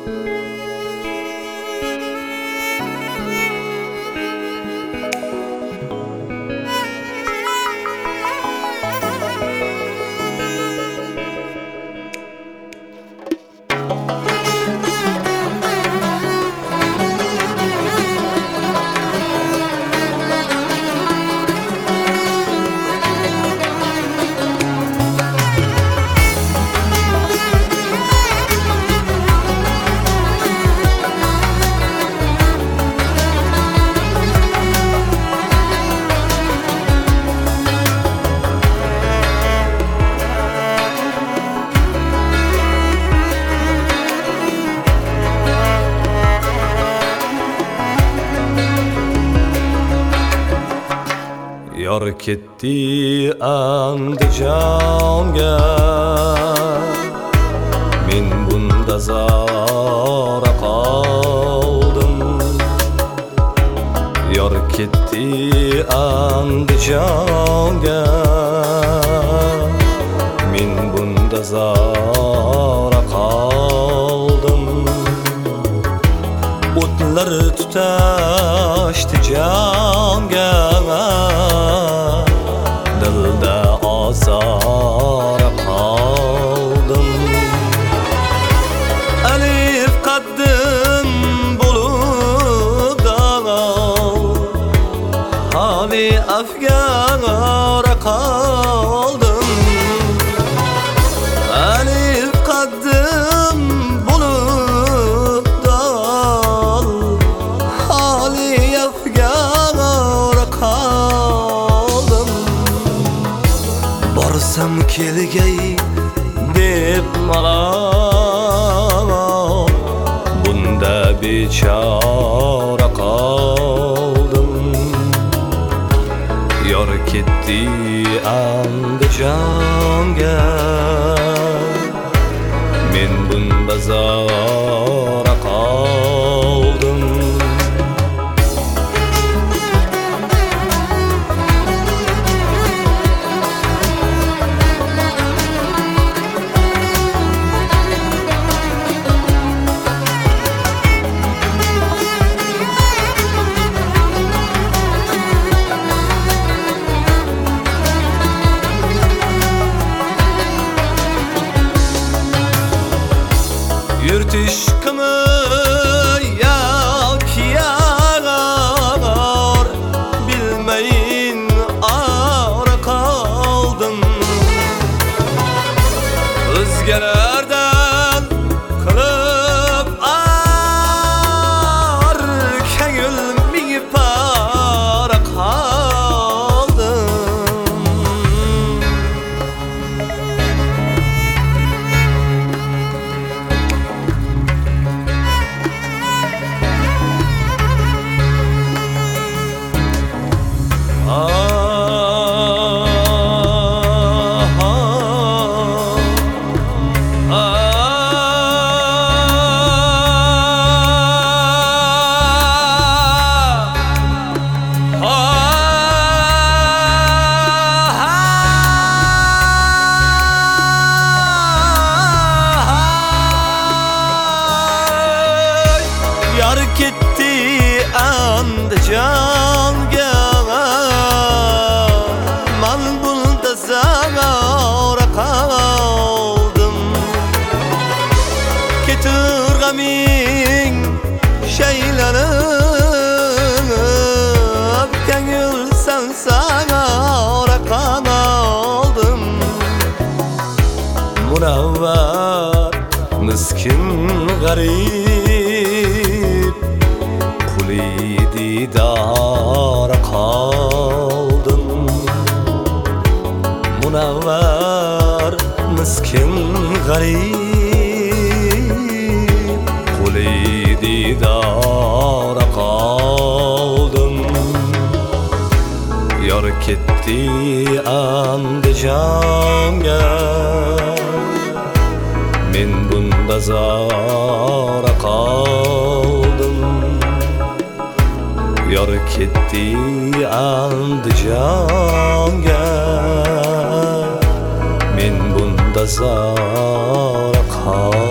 Yar ketdi Andijonga, men bunda zora qoldim. Yar ketdi Andijonga, men bunda zora qoldim. O'tlar tutashdi jonga, dilda azora qoldim. Alif qaddim bo'lib dal, hali afgora qoldim. Alif qaddim bo'lib dal, hali afgora qoldim. Borsam kelgay deb malol, bunda bechora qoldim. Yor ketdi Andijonga, men bunda zora qoldim. Yurt ishqimi yoki yar, bilmayin ora qoldim. O'zgalardan qilib ar, ko'ngil ming para qoldim. Yar ketdi Andijonga, man bunda zora qoldim. Keturg'aming shaylanib, ko'ngil sansora qoldim. Munavvar miskin g'arib, quli didor qoldim. Munavvar miskin g'arib, quli didor qoldim. Yor ketdi Andijonga, men bunda zora qoldim. Yor ketdi Andijonga, men bunda zora qoldim.